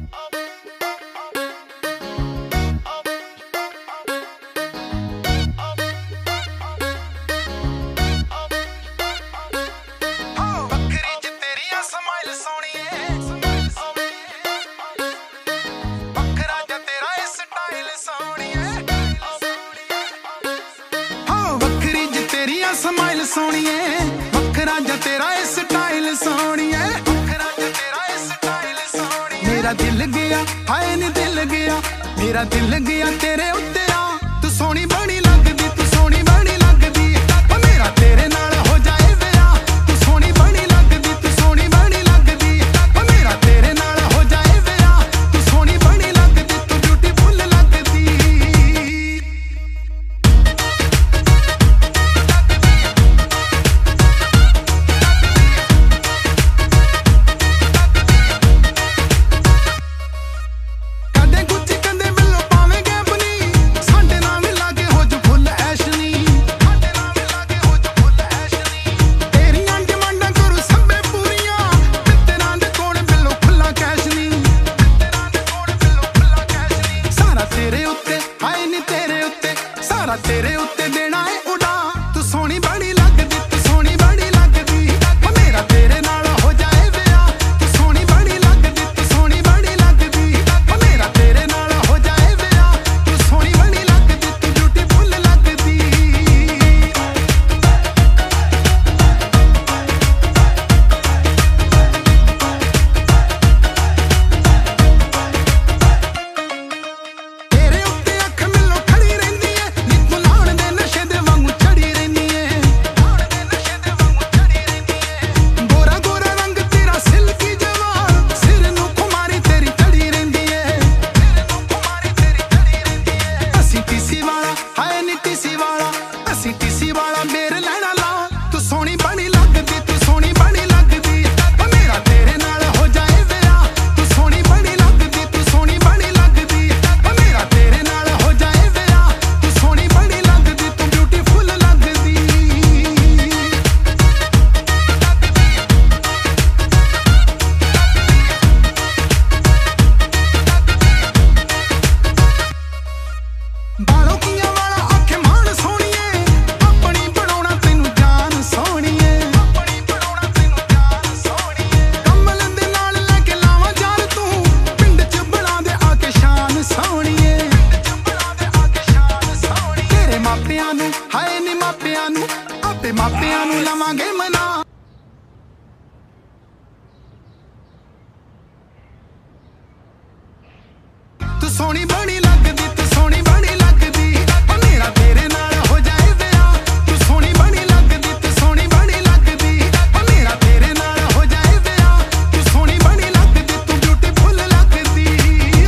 Smile सोनिए वखरा जा तेरा स्टाइल सोनिए, मेरा दिल गया हाय नी दिल गया, मेरा दिल गया तेरे उत्ते आ। तू सोनी बड़ी लगदी, तू सोनी बड़ी लगदी, मेरा तेरे नाल हो जाए विआह। तू सोनी बड़ी लगदी, तू सोनी बड़ी लगदी, मेरा तेरे नाल हो जाए विआह। तू सोनी बड़ी लगदी, तू ब्यूटीफुल लगदी। तेरे उत्ते देना है उड़ा, तू सोनी बड़ी लगदी, तू सोनी बड़ी लगदी, मेरा तेरे नाल हो जाए विआह। तू सोनी बड़ी लगदी, तू सोनी बड़ी लगदी, मेरा तेरे नाल हो जाए विआह। तू सोनी बड़ी लगदी, तू ब्यूटीफुल लगदी। तेरे उत्ते अख मिलो खड़ी रहिंदी है, टीसी वाला मेरे लैना ला। तू सोनी बड़ी लगदी, तू सोनी बड़ी लगदी, मेरा तेरे नाल हो जाए विआह। तू सोनी बड़ी लगदी, तू सोनी बड़ी लगदी, मेरा तेरे नाल हो जाए विआह। तू सोनी बड़ी लगदी, तू ब्यूटीफुल लगदी। बालों किया वाला आखे मान सोनिए, हाय नी मापियां नू आपे मापियां नू लवांगे मना। तू सोनी बड़ी